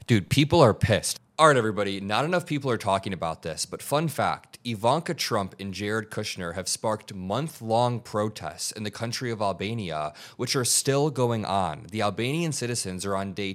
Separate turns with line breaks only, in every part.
Dude, people are pissed. All right, everybody, not enough people are talking about this, but fun fact, Ivanka Trump and Jared Kushner have sparked month-long protests in the country of Albania, which are still going on. The Albanian citizens are on day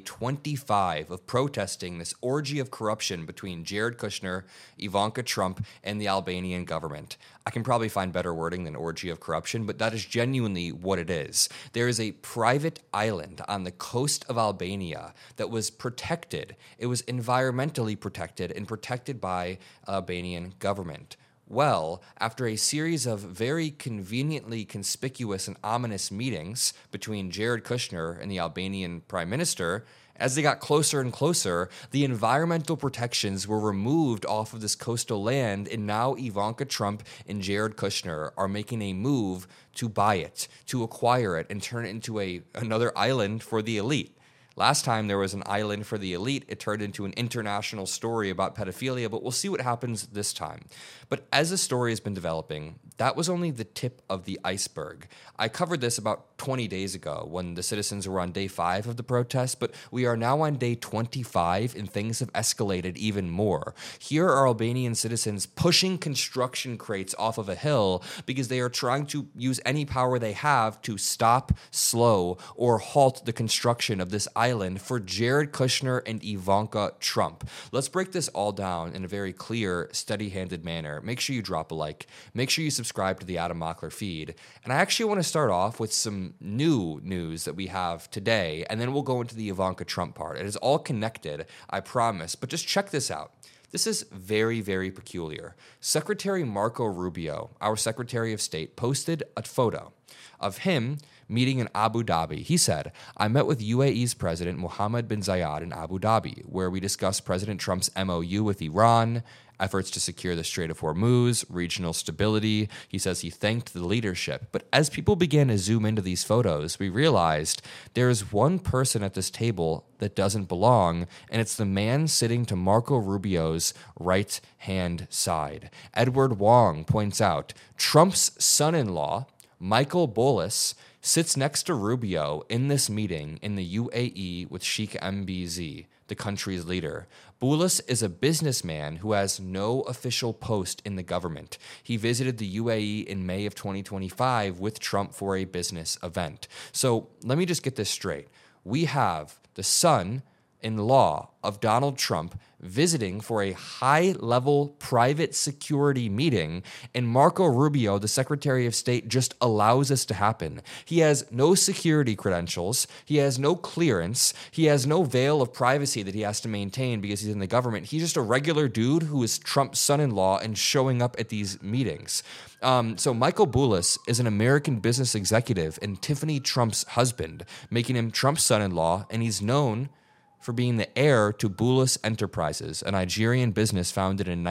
25 of protesting this orgy of corruption between Jared Kushner, Ivanka Trump, and the Albanian government. I can probably find better wording than orgy of corruption, but that is genuinely what it is. There is a private island on the coast of Albania that was protected. It was environmentally protected and protected by Albanian government. Well, after a series of very conveniently conspicuous and ominous meetings between Jared Kushner and the Albanian prime minister, as they got closer and closer, the environmental protections were removed off of this coastal land, and now Ivanka Trump and Jared Kushner are making a move to buy it, to acquire it, and turn it into another island for the elite. Last time there was an island for the elite, it turned into an international story about pedophilia, but we'll see what happens this time. But as the story has been developing, that was only the tip of the iceberg. I covered this about 20 days ago when the citizens were on day 5 of the protest, but we are now on day 25 and things have escalated even more. Here are Albanian citizens pushing construction crates off of a hill because they are trying to use any power they have to stop, slow, or halt the construction of this island for Jared Kushner and Ivanka Trump. Let's break this all down in a very clear, steady-handed manner. Make sure you drop a like. Make sure you subscribe to the Adam Mockler feed. And I actually want to start off with some new news that we have today, and then we'll go into the Ivanka Trump part. It is all connected, I promise, but just check this out. This is very, very peculiar. Secretary Marco Rubio, our Secretary of State, posted a photo of him meeting in Abu Dhabi. He said, "I met with UAE's President Mohammed bin Zayed in Abu Dhabi, where we discussed President Trump's MOU with Iran, efforts to secure the Strait of Hormuz, regional stability." He says he thanked the leadership. But as people began to zoom into these photos, we realized there is one person at this table that doesn't belong, and it's the man sitting to Marco Rubio's right-hand side. Edward Wong points out, Trump's son-in-law, Michael Bolus, sits next to Rubio in this meeting in the UAE with Sheikh MBZ, the country's leader. Boulos is a businessman who has no official post in the government. He visited the UAE in May of 2025 with Trump for a business event. So let me just get this straight. We have the son-in-law of Donald Trump visiting for a high-level private security meeting, and Marco Rubio, the Secretary of State, just allows this to happen. He has no security credentials. He has no clearance. He has no veil of privacy that he has to maintain because he's in the government. He's just a regular dude who is Trump's son-in-law and showing up at these meetings. So Michael Boulos is an American business executive and Tiffany Trump's husband, making him Trump's son-in-law, and he's known for being the heir to Boulos Enterprises, a Nigerian business founded in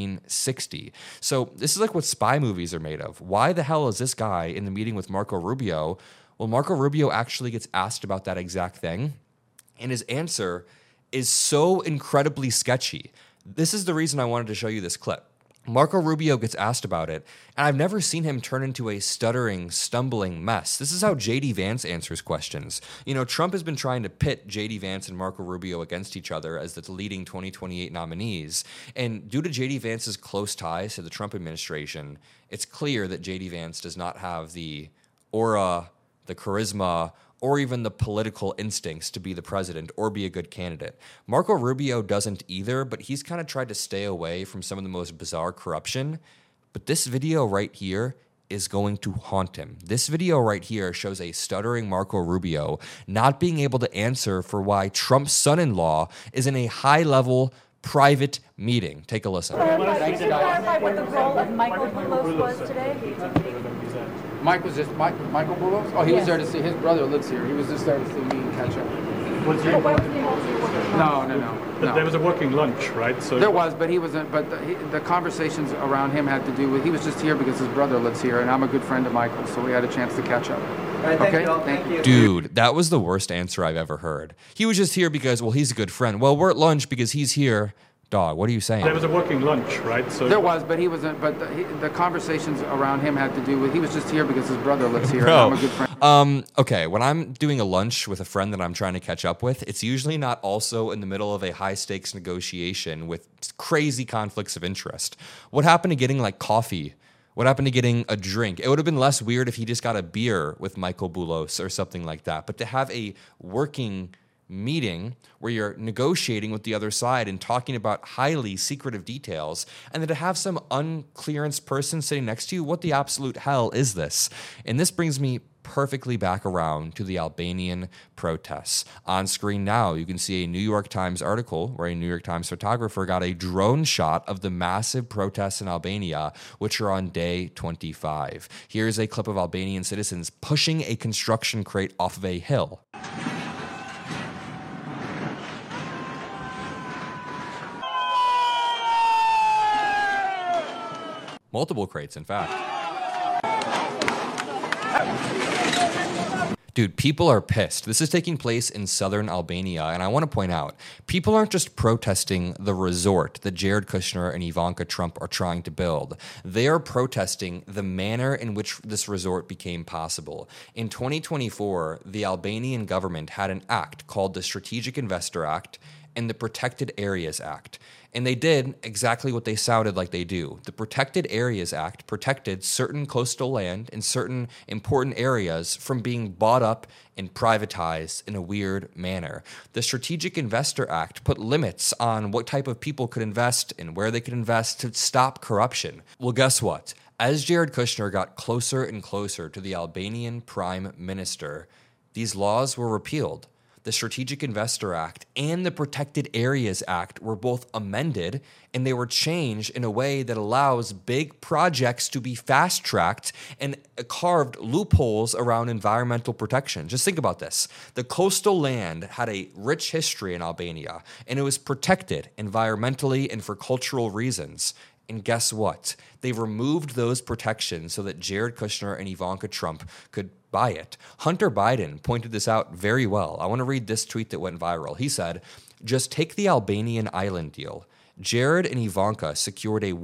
1960. So this is like what spy movies are made of. Why the hell is this guy in the meeting with Marco Rubio? Well, Marco Rubio actually gets asked about that exact thing, and his answer is so incredibly sketchy. This is the reason I wanted to show you this clip. Marco Rubio gets asked about it, and I've never seen him turn into a stuttering, stumbling mess. This is how J.D. Vance answers questions. You know, Trump has been trying to pit J.D. Vance and Marco Rubio against each other as the leading 2028 nominees, and due to J.D. Vance's close ties to the Trump administration, it's clear that J.D. Vance does not have the aura, the charisma, or even the political instincts to be the president or be a good candidate. Marco Rubio doesn't either, but he's kind of tried to stay away from some of the most bizarre corruption. But this video right here is going to haunt him. This video right here shows a stuttering Marco Rubio not being able to answer for why Trump's son-in-law is in a high-level private meeting. Take a listen.
Can you clarify what the role of Michael Boulos was today?
Michael Boulos? Oh, he was there to see his brother lives here. He was just there to see me and catch up.
Was he involved in your working lunch?
No.
There was a working lunch, right? So
there was, but he wasn't. But the conversations around him had to do with he was just here because his brother lives here, and I'm a good friend of Michael, so we had a chance to catch up.
All right, thank you.
Dude, that was the worst answer I've ever heard. He was just here because, well, he's a good friend. Well, we're at lunch because he's here. Dog, what are you saying?
There was a working lunch, right? So
there was, but he wasn't. But the conversations around him had to do with he was just here because his brother lives here,
Bro,
and I'm a good friend.
Okay, when I'm doing a lunch with a friend that I'm trying to catch up with, it's usually not also in the middle of a high-stakes negotiation with crazy conflicts of interest. What happened to getting like coffee? What happened to getting a drink? It would have been less weird if he just got a beer with Michael Boulos or something like that. But to have a working meeting where you're negotiating with the other side and talking about highly secretive details, and then to have some unclearance person sitting next to you, what the absolute hell is this? And this brings me perfectly back around to the Albanian protests. On screen now, you can see a New York Times article where a New York Times photographer got a drone shot of the massive protests in Albania, which are on day 25. Here's a clip of Albanian citizens pushing a construction crate off of a hill. Multiple crates, in fact. Dude, people are pissed. This is taking place in southern Albania, and I want to point out, people aren't just protesting the resort that Jared Kushner and Ivanka Trump are trying to build. They are protesting the manner in which this resort became possible. In 2024, the Albanian government had an act called the Strategic Investor Act and the Protected Areas Act. And they did exactly what they sounded like they do. The Protected Areas Act protected certain coastal land and certain important areas from being bought up and privatized in a weird manner. The Strategic Investor Act put limits on what type of people could invest and where they could invest to stop corruption. Well, guess what? As Jared Kushner got closer and closer to the Albanian Prime Minister, these laws were repealed. The Strategic Investor Act and the Protected Areas Act were both amended, and they were changed in a way that allows big projects to be fast-tracked and carved loopholes around environmental protection. Just think about this. The coastal land had a rich history in Albania, and it was protected environmentally and for cultural reasons. And guess what? They removed those protections so that Jared Kushner and Ivanka Trump could buy it. Hunter Biden pointed this out very well. I want to read this tweet that went viral. He said, "Just take the Albanian island deal. Jared and Ivanka secured a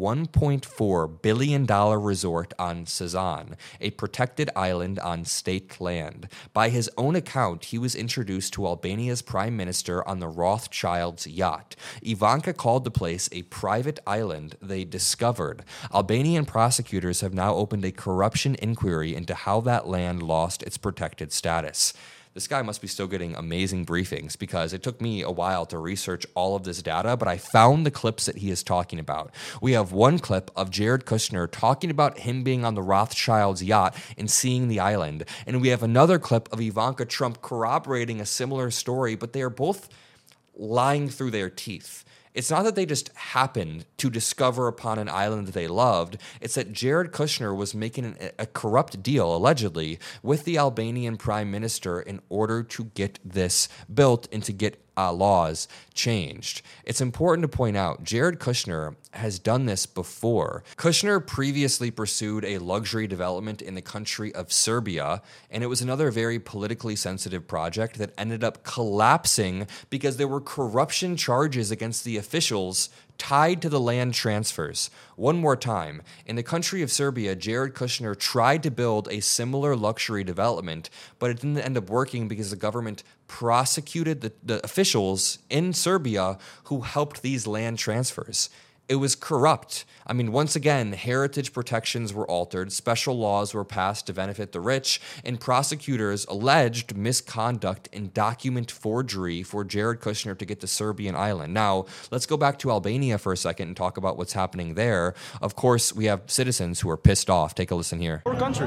$1.4 billion resort on Sazan, a protected island on state land. By his own account, he was introduced to Albania's prime minister on the Rothschild's yacht. Ivanka called the place a private island they discovered. Albanian prosecutors have now opened a corruption inquiry into how that land lost its protected status." This guy must be still getting amazing briefings, because it took me a while to research all of this data, but I found the clips that he is talking about. We have one clip of Jared Kushner talking about him being on the Rothschild's yacht and seeing the island. And we have another clip of Ivanka Trump corroborating a similar story, but they are both lying through their teeth. It's not that they just happened to discover upon an island that they loved. It's that Jared Kushner was making a corrupt deal, allegedly, with the Albanian prime minister in order to get this built and to get laws changed. It's important to point out, Jared Kushner has done this before. Kushner previously pursued a luxury development in the country of Serbia, and it was another very politically sensitive project that ended up collapsing because there were corruption charges against the officials tied to the land transfers. One more time, in the country of Serbia, Jared Kushner tried to build a similar luxury development, but it didn't end up working because the government prosecuted the officials in Serbia who helped these land transfers. It was corrupt. I mean, once again, heritage protections were altered, special laws were passed to benefit the rich, and prosecutors alleged misconduct and document forgery for Jared Kushner to get the Serbian island. Now, let's go back to Albania for a second and talk about what's happening there. Of course, we have citizens who are pissed off. Take a listen here.
Our country.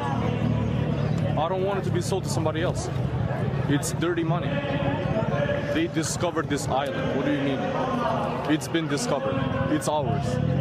I don't want it to be sold to somebody else. It's dirty money. They discovered this island. What do you mean? It's been discovered. It's ours.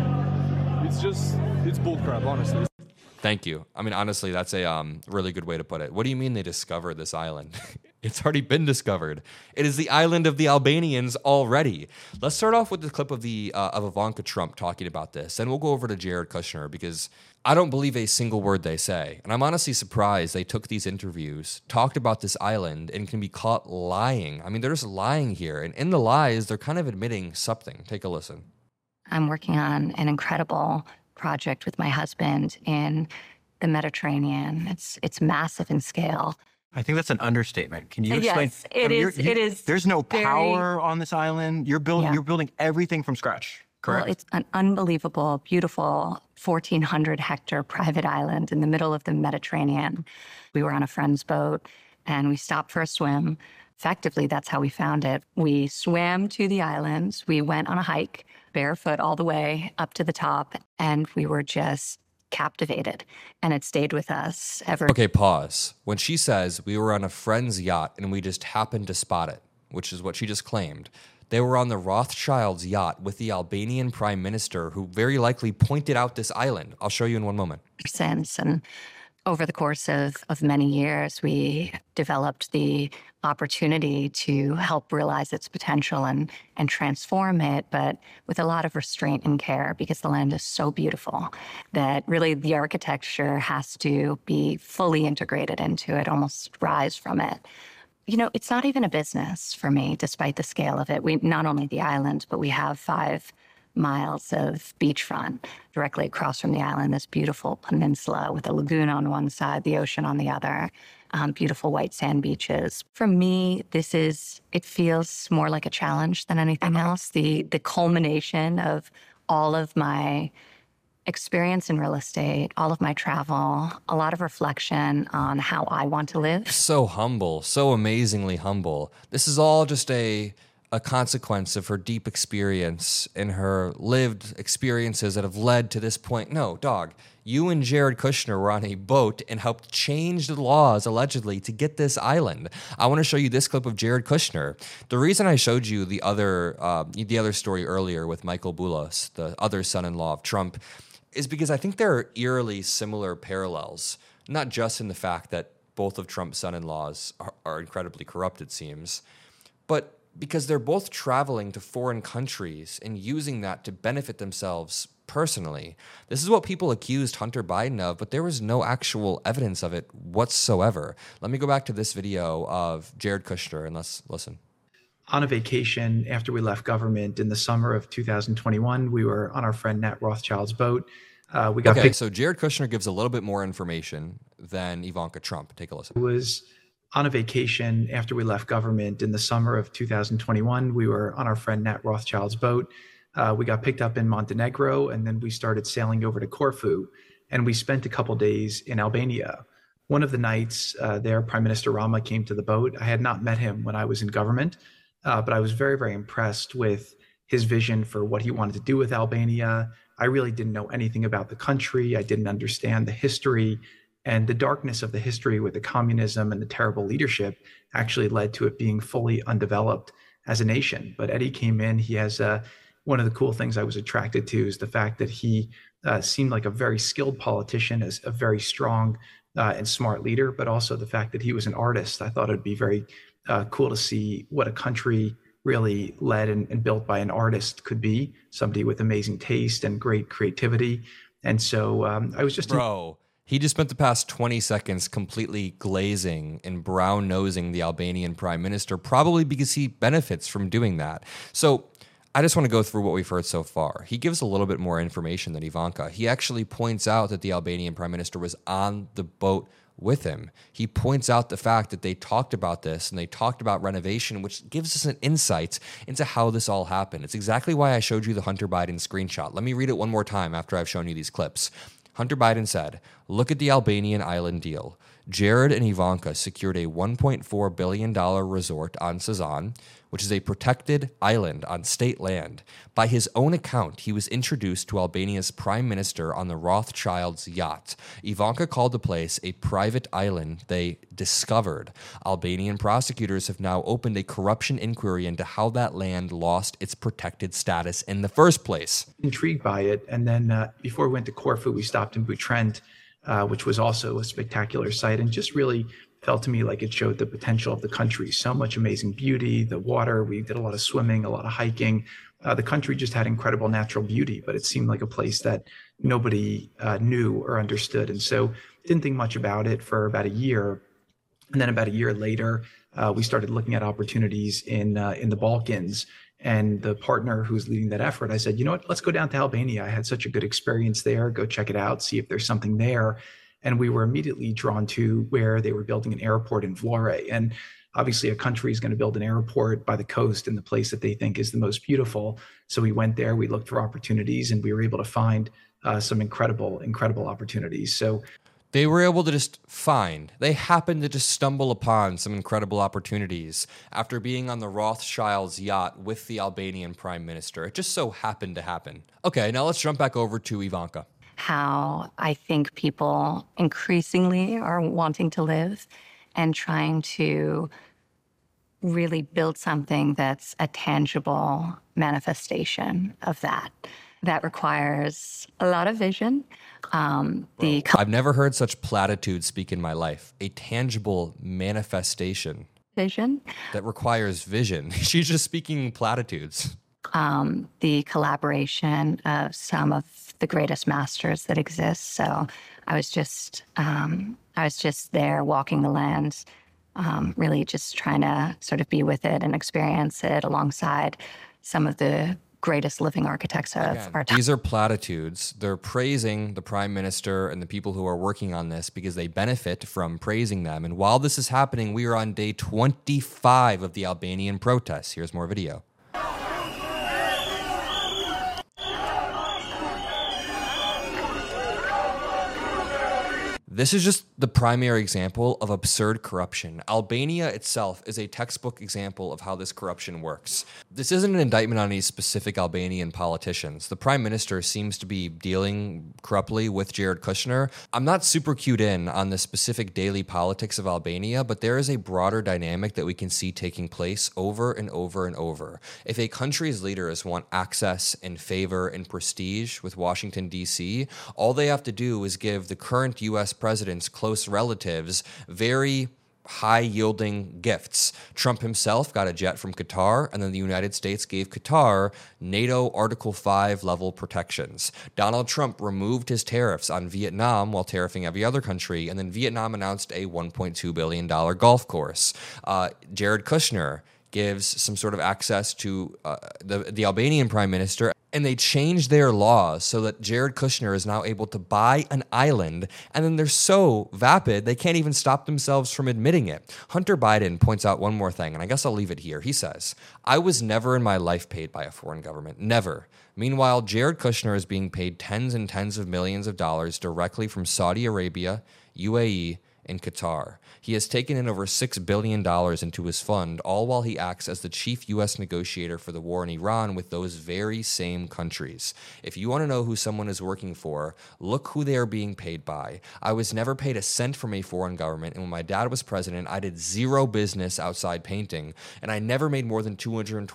It's bullcrap, honestly.
Thank you. I mean, honestly, that's a really good way to put it. What do you mean they discovered this island? It's already been discovered. It is the island of the Albanians already. Let's start off with the clip of Ivanka Trump talking about this, and we'll go over to Jared Kushner, because I don't believe a single word they say. And I'm honestly surprised they took these interviews, talked about this island, and can be caught lying. I mean, they're just lying here. And in the lies, they're kind of admitting something. Take a listen.
I'm working on an incredible project with my husband in the Mediterranean. It's massive in scale.
I think that's an understatement. Can you explain?
Yes, it is. It is.
There's no
very,
power on this island. You're building everything from scratch. Correct.
Well, it's an unbelievable, beautiful 1,400 hectare private island in the middle of the Mediterranean. We were on a friend's boat and we stopped for a swim. Effectively, that's how we found it. We swam to the island. We went on a hike, barefoot all the way up to the top, and we were just captivated. And it stayed with us ever.
Okay, pause. When she says we were on a friend's yacht and we just happened to spot it, which is what she just claimed, they were on the Rothschilds' yacht with the Albanian prime minister, who very likely pointed out this island. I'll show you in one moment.
Since, and over the course of many years, we developed the opportunity to help realize its potential and transform it, but with a lot of restraint and care, because the land is so beautiful that really the architecture has to be fully integrated into it, almost rise from it. You know, it's not even a business for me, despite the scale of it. We not only the island, but we have 5 miles of beachfront directly across from the island, this beautiful peninsula with a lagoon on one side, the ocean on the other, beautiful white sand beaches. For me, it feels more like a challenge than anything else. The culmination of all of my experience in real estate, all of my travel, a lot of reflection on how I want to live.
So humble, so amazingly humble. This is all just a consequence of her deep experience and her lived experiences that have led to this point. No, dog, you and Jared Kushner were on a boat and helped change the laws, allegedly, to get this island. I want to show you this clip of Jared Kushner. The reason I showed you the other story earlier with Michael Boulos, the other son-in-law of Trump, is because I think there are eerily similar parallels, not just in the fact that both of Trump's son-in-laws are incredibly corrupt, it seems, but because they're both traveling to foreign countries and using that to benefit themselves personally. This is what people accused Hunter Biden of, but there was no actual evidence of it whatsoever. Let me go back to this video of Jared Kushner and let's listen.
On a vacation after we left government in the summer of 2021, we were on our friend Nat Rothschild's boat.
So Jared Kushner gives a little bit more information than Ivanka Trump. Take a listen.
It was on a vacation after we left government in the summer of 2021. We were on our friend Nat Rothschild's boat. We got picked up in Montenegro, and then we started sailing over to Corfu, and we spent a couple days in Albania. One of the nights there, Prime Minister Rama came to the boat. I had not met him when I was in government, but I was very, very impressed with his vision for what he wanted to do with Albania. I really didn't know anything about the country. I didn't understand the history, and the darkness of the history with the communism and the terrible leadership actually led to it being fully undeveloped as a nation. But Eddie came in. He has one of the cool things I was attracted to is the fact that he seemed like a very skilled politician, as a very strong and smart leader, but also the fact that he was an artist. I thought it'd be very cool to see what a country really led and built by an artist could be, somebody with amazing taste and great creativity. And so I was just...
He just spent the past 20 seconds completely glazing and brown-nosing the Albanian prime minister, probably because he benefits from doing that. So I just want to go through what we've heard so far. He gives a little bit more information than Ivanka. He actually points out that the Albanian prime minister was on the boat with him. He points out the fact that they talked about this and they talked about renovation, which gives us an insight into how this all happened. It's exactly why I showed you the Hunter Biden screenshot. Let me read it one more time after I've shown you these clips. Hunter Biden said, "Look at the Albanian island deal. Jared and Ivanka secured a $1.4 billion resort on Sazan, which is a protected island on state land. By his own account, he was introduced to Albania's prime minister on the Rothschilds' yacht. Ivanka called the place a private island they discovered. Albanian prosecutors have now opened a corruption inquiry into how that land lost its protected status in the first place."
Intrigued by it. And then before we went to Corfu, we stopped in Butrend, which was also a spectacular site, and just really felt to me like it showed the potential of the country. So much amazing beauty, the water. We did a lot of swimming, a lot of hiking. The country just had incredible natural beauty, but it seemed like a place that nobody knew or understood. And so didn't think much about it for about a year. And then about a year later, we started looking at opportunities in the Balkans. And the partner who's leading that effort, I said, you know what, let's go down to Albania. I had such a good experience there. Go check it out, see if there's something there. And we were immediately drawn to where they were building an airport in Vlore. And obviously, a country is going to build an airport by the coast in the place that they think is the most beautiful. So we went there, we looked for opportunities, and we were able to find some incredible opportunities. So
they were able to they happened to just stumble upon some incredible opportunities after being on the Rothschilds' yacht with the Albanian prime minister. It just so happened to happen. Okay, now let's jump back over to Ivanka.
How I think people increasingly are wanting to live and trying to really build something that's a tangible manifestation of that. That requires a lot of vision.
I've never heard such platitudes speak in my life. A tangible manifestation.
Vision.
That requires vision. She's just speaking platitudes.
The collaboration of some of the greatest masters that exist. So I was just there walking the land, really just trying to sort of be with it and experience it alongside some of the greatest living architects of our time.
These are platitudes. They're praising the prime minister and the people who are working on this because they benefit from praising them. And while this is happening, we are on day 25 of the Albanian protests. Here's more video. This is just the primary example of absurd corruption. Albania itself is a textbook example of how this corruption works. This isn't an indictment on any specific Albanian politicians. The prime minister seems to be dealing corruptly with Jared Kushner. I'm not super cued in on the specific daily politics of Albania, but there is a broader dynamic that we can see taking place over and over and over. If a country's leaders want access and favor and prestige with Washington, D.C., all they have to do is give the current U.S. president's close relatives very high-yielding gifts. Trump himself got a jet from Qatar, and then the United States gave Qatar NATO Article 5 level protections. Donald Trump removed his tariffs on Vietnam while tariffing every other country, and then Vietnam announced a $1.2 billion golf course. Jared Kushner gives some sort of access to the Albanian prime minister, and they changed their laws so that Jared Kushner is now able to buy an island, and then they're so vapid they can't even stop themselves from admitting it. Hunter Biden points out one more thing, and I guess I'll leave it here. He says, "I was never in my life paid by a foreign government. Never." Meanwhile, Jared Kushner is being paid tens and tens of millions of dollars directly from Saudi Arabia, UAE, and Qatar. He has taken in over $6 billion into his fund, all while he acts as the chief U.S. negotiator for the war in Iran with those very same countries. If you want to know who someone is working for, look who they are being paid by. I was never paid a cent from a foreign government, and when my dad was president, I did zero business outside painting, and I never made more than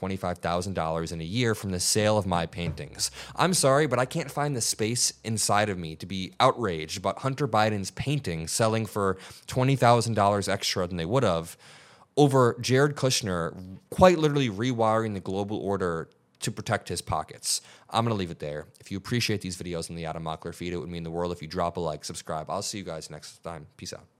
$225,000 in a year from the sale of my paintings. I'm sorry, but I can't find the space inside of me to be outraged about Hunter Biden's painting selling for $20,000 extra than they would have over Jared Kushner quite literally rewiring the global order to protect his pockets. I'm going to leave it there. If you appreciate these videos on the Adam Mockler feed, it would mean the world if you drop a like, subscribe. I'll see you guys next time. Peace out.